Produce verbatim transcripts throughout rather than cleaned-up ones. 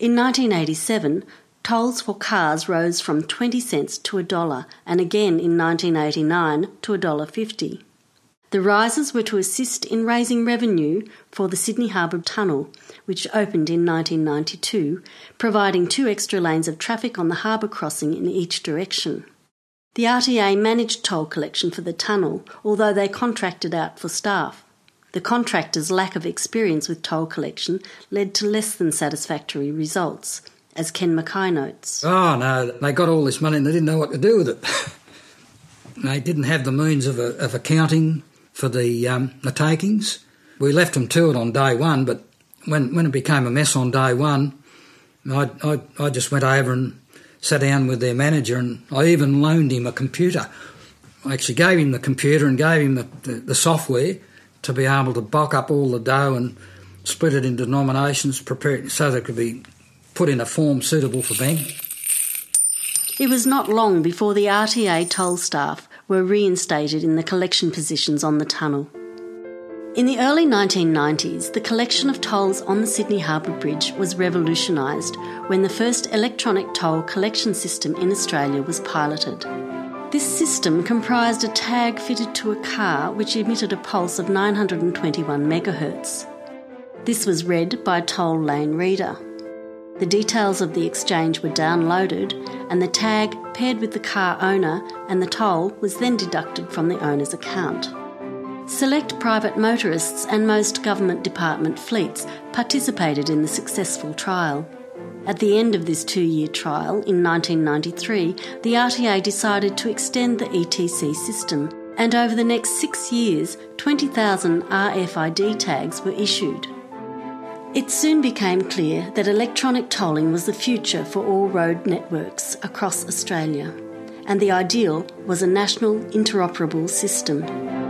In nineteen eighty-seven, tolls for cars rose from twenty cents to a dollar, and again in nineteen eighty-nine to one dollar fifty. The rises were to assist in raising revenue for the Sydney Harbour Tunnel, which opened in nineteen ninety-two, providing two extra lanes of traffic on the harbour crossing in each direction. The R T A managed toll collection for the tunnel, although they contracted out for staff. The contractors' lack of experience with toll collection led to less than satisfactory results, as Ken Mackay notes. Oh no, they got all this money and they didn't know what to do with it. They didn't have the means of, a, of accounting for the um, the takings. We left them to it on day one, but when when it became a mess on day one, I I, I just went over and sat down with their manager, and I even loaned him a computer. I actually gave him the computer and gave him the, the, the software to be able to bulk up all the dough and split it into denominations, prepare it so that it could be put in a form suitable for banking. It was not long before the R T A toll staff were reinstated in the collection positions on the tunnel. In the early nineteen nineties, the collection of tolls on the Sydney Harbour Bridge was revolutionised when the first electronic toll collection system in Australia was piloted. This system comprised a tag fitted to a car which emitted a pulse of nine hundred twenty-one megahertz. This was read by a toll lane reader. The details of the exchange were downloaded, and the tag paired with the car owner and the toll was then deducted from the owner's account. Select private motorists and most government department fleets participated in the successful trial. At the end of this two-year trial, in nineteen ninety-three, the R T A decided to extend the E T C system, and over the next six years, twenty thousand R F I D tags were issued. It soon became clear that electronic tolling was the future for all road networks across Australia, and the ideal was a national interoperable system.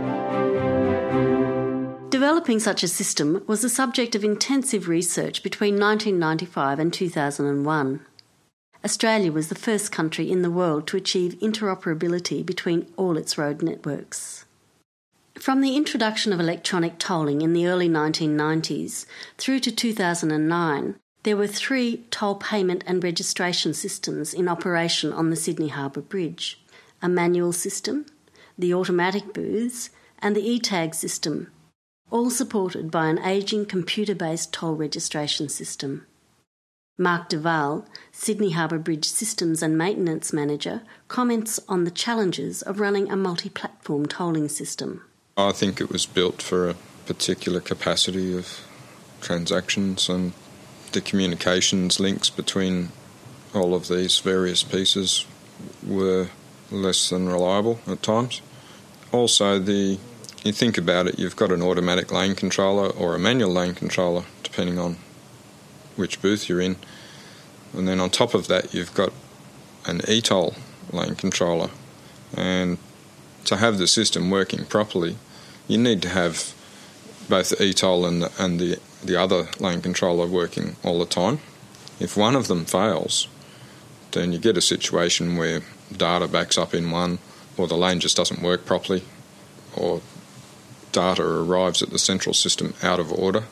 Developing such a system was the subject of intensive research between nineteen ninety-five and two thousand one. Australia was the first country in the world to achieve interoperability between all its road networks. From the introduction of electronic tolling in the early nineteen nineties through to two thousand nine, there were three toll payment and registration systems in operation on the Sydney Harbour Bridge: a manual system, the automatic booths, and the e-tag system, all supported by an ageing computer-based toll registration system. Mark Duval, Sydney Harbour Bridge Systems and Maintenance Manager, comments on the challenges of running a multi-platform tolling system. I think it was built for a particular capacity of transactions, and the communications links between all of these various pieces were less than reliable at times. Also, the you think about it, you've got an automatic lane controller or a manual lane controller, depending on which booth you're in. And then on top of that, you've got an e-toll lane controller. And to have the system working properly, you need to have both the e-toll and the, and the, the other lane controller working all the time. If one of them fails, then you get a situation where data backs up in one, or the lane just doesn't work properly, or data arrives at the central system out of order.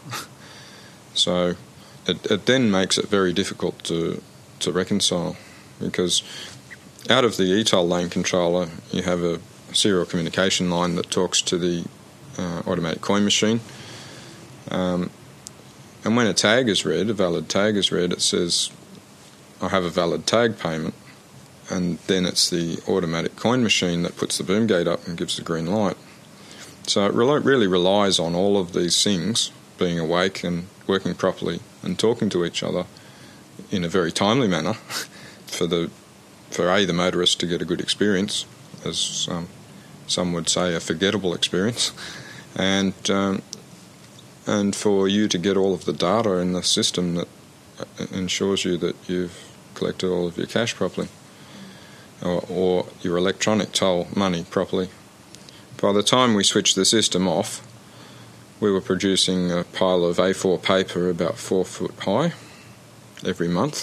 So it, it then makes it very difficult to to reconcile, because out of the e-toll lane controller you have a serial communication line that talks to the uh, automatic coin machine, um, and when a tag is read, a valid tag is read, it says I have a valid tag payment, and then it's the automatic coin machine that puts the boom gate up and gives the green light. So it really relies on all of these things being awake and working properly and talking to each other in a very timely manner for the for A, the motorist to get a good experience, as um, some would say, a forgettable experience, and um, and for you to get all of the data in the system that ensures you that you've collected all of your cash properly, or, or your electronic toll money properly. By the time we switched the system off, we were producing a pile of A four paper about four foot high every month,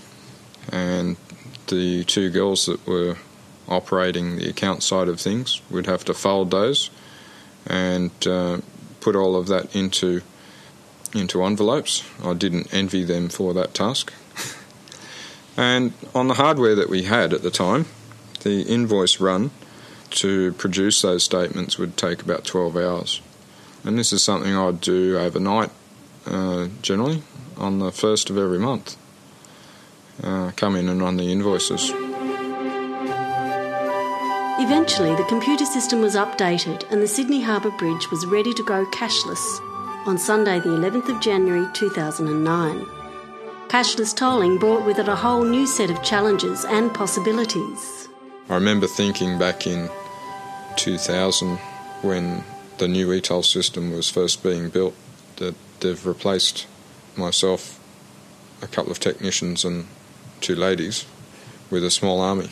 and the two girls that were operating the account side of things would have to fold those and uh, put all of that into into envelopes. I didn't envy them for that task. And on the hardware that we had at the time, the invoice run to produce those statements would take about twelve hours. And this is something I'd do overnight, uh, generally, on the first of every month. Uh, come in and run the invoices. Eventually, the computer system was updated and the Sydney Harbour Bridge was ready to go cashless on Sunday the eleventh of January two thousand nine. Cashless tolling brought with it a whole new set of challenges and possibilities. I remember thinking back in two thousand, when the new e-toll system was first being built, that they've replaced myself, a couple of technicians and two ladies with a small army.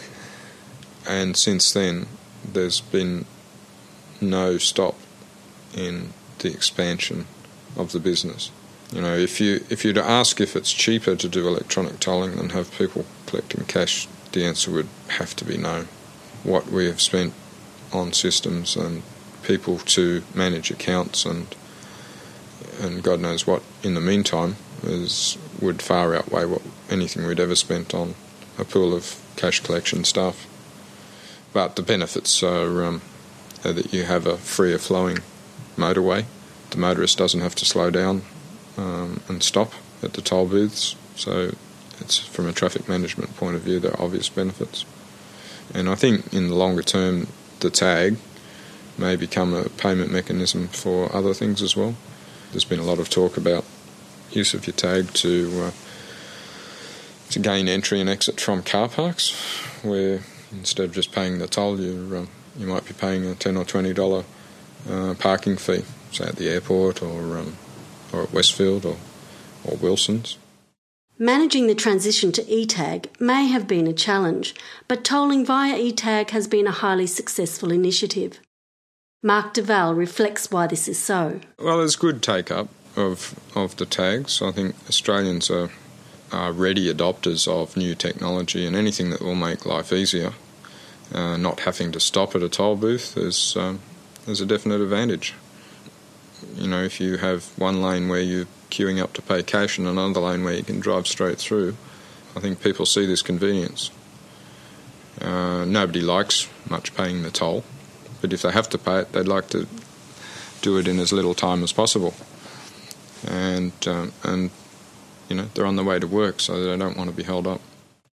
And since then, there's been no stop in the expansion of the business. You know, if you if you'd ask if it's cheaper to do electronic tolling than have people collecting cash, the answer would have to be no. What we have spent on systems and people to manage accounts and and God knows what in the meantime is would far outweigh what anything we'd ever spent on a pool of cash collection staff. But the benefits are, um, are that you have a freer flowing motorway. The motorist doesn't have to slow down um, and stop at the toll booths. So it's, from a traffic management point of view, there are obvious benefits. And I think in the longer term, the tag may become a payment mechanism for other things as well. There's been a lot of talk about use of your tag to uh, to gain entry and exit from car parks, where instead of just paying the toll, you uh, you might be paying a ten or twenty dollar uh, parking fee, say at the airport or um, or at Westfield or or Wilson's. Managing the transition to e-tag may have been a challenge, but tolling via e-tag has been a highly successful initiative. Mark Duval reflects why this is so. Well, there's good take-up of of the tags. I think Australians are, are ready adopters of new technology, and anything that will make life easier, uh, not having to stop at a toll booth, is, um, is a definite advantage. You know, if you have one lane where you're queuing up to pay cash and another lane where you can drive straight through, I think people see this convenience. Uh, nobody likes much paying the toll, but if they have to pay it, they'd like to do it in as little time as possible. And, um, and you know, they're on their way to work, so they don't want to be held up.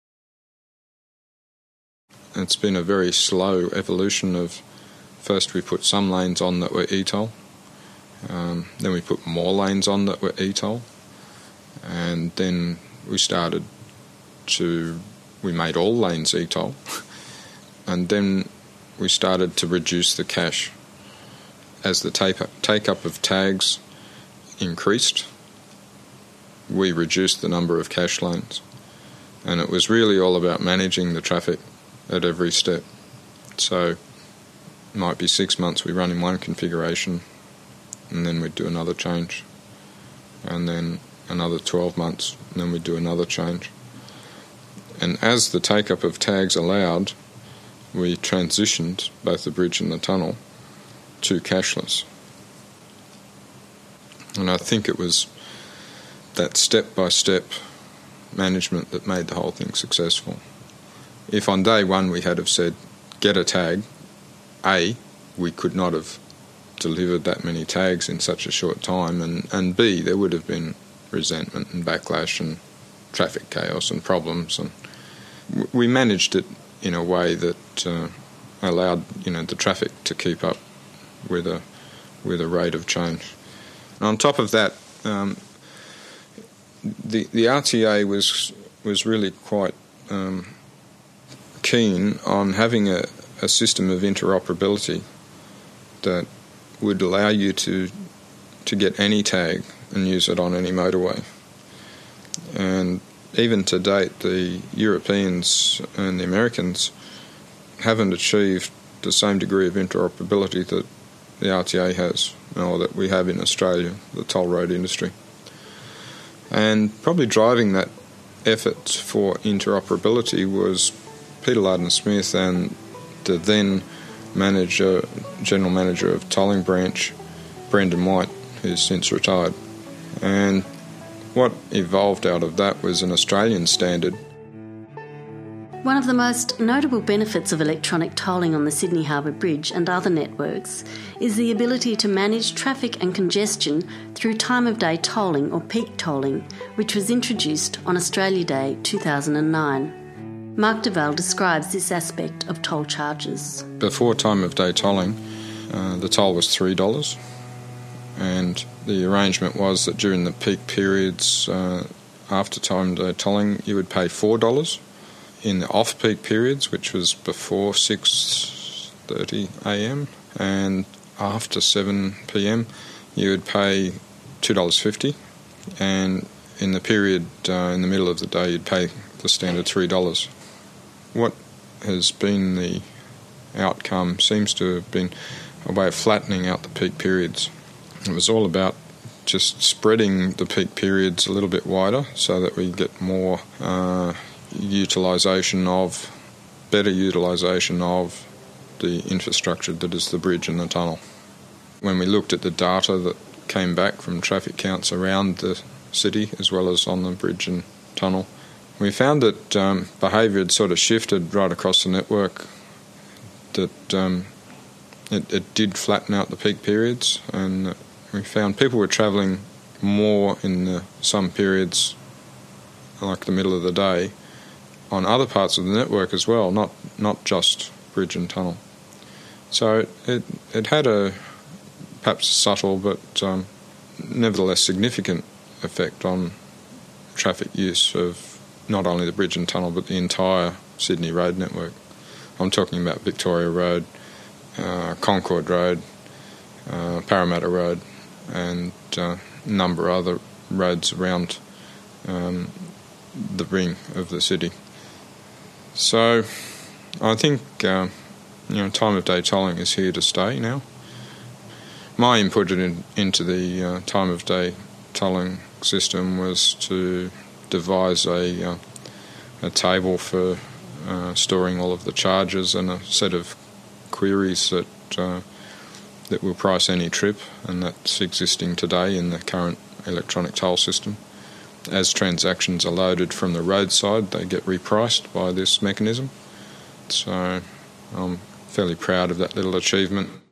It's been a very slow evolution of, first we put some lanes on that were e-toll, um, then we put more lanes on that were e-toll, and then we started to, we made all lanes e-toll, and then we started to reduce the cash. As the take-up of tags increased, we reduced the number of cash lanes. And it was really all about managing the traffic at every step. So it might be six months we run in one configuration, and then we'd do another change. And then another twelve months, and then we'd do another change. And as the take-up of tags allowed, we transitioned both the bridge and the tunnel to cashless. And I think it was that step-by-step management that made the whole thing successful. If on day one we had have said, get a tag, A, we could not have delivered that many tags in such a short time, and, and B, there would have been resentment and backlash and traffic chaos and problems. And we managed it in a way that uh, allowed, you know, the traffic to keep up with a with a rate of change. And on top of that, um, the the R T A was was really quite um, keen on having a, a system of interoperability that would allow you to to get any tag and use it on any motorway. And even to date, the Europeans and the Americans haven't achieved the same degree of interoperability that the R T A has, or that we have in Australia, the toll road industry. And probably driving that effort for interoperability was Peter Lardner-Smith and the then manager, general manager of Tolling Branch, Brendan White, who's since retired. And what evolved out of that was an Australian standard. One of the most notable benefits of electronic tolling on the Sydney Harbour Bridge and other networks is the ability to manage traffic and congestion through time-of-day tolling or peak tolling, which was introduced on Australia Day two thousand nine. Mark Duval describes this aspect of toll charges. Before time-of-day tolling, uh, the toll was three dollars, and the arrangement was that during the peak periods uh, after time-of-day tolling, you would pay four dollars. In the off-peak periods, which was before six thirty a m and after seven p m, you would pay two dollars fifty, and in the period uh, in the middle of the day, you'd pay the standard three dollars. What has been the outcome seems to have been a way of flattening out the peak periods. It was all about just spreading the peak periods a little bit wider so that we get more uh, utilisation of, better utilisation of the infrastructure that is the bridge and the tunnel. When we looked at the data that came back from traffic counts around the city as well as on the bridge and tunnel, we found that um, behaviour had sort of shifted right across the network, that um, it, it did flatten out the peak periods, and we found people were travelling more in the, some periods, like the middle of the day, on other parts of the network as well, not not just bridge and tunnel. So it it, it had a perhaps subtle but um, nevertheless significant effect on traffic use of not only the bridge and tunnel but the entire Sydney road network. I'm talking about Victoria Road, uh, Concord Road, uh, Parramatta Road, and uh, a number of other roads around um, the ring of the city. So I think uh, you know, time-of-day tolling is here to stay now. My input in, into the uh, time-of-day tolling system was to devise a, uh, a table for uh, storing all of the charges and a set of queries that uh, that will price any trip, and that's existing today in the current electronic toll system. As transactions are loaded from the roadside, they get repriced by this mechanism. So I'm fairly proud of that little achievement.